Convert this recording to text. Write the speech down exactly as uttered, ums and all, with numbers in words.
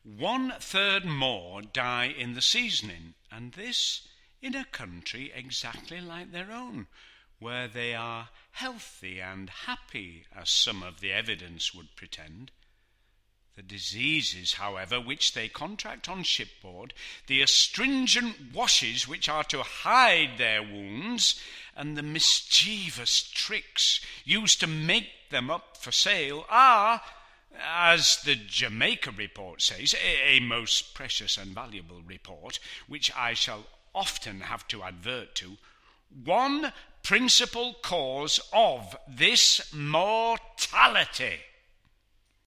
One third more die in the seasoning, and this in a country exactly like their own, where they are healthy and happy, as some of the evidence would pretend. The diseases, however, which they contract on shipboard, the astringent washes which are to hide their wounds, and the mischievous tricks used to make them up for sale are, as the Jamaica report says, a, a most precious and valuable report, which I shall often have to advert to, one principal cause of this mortality.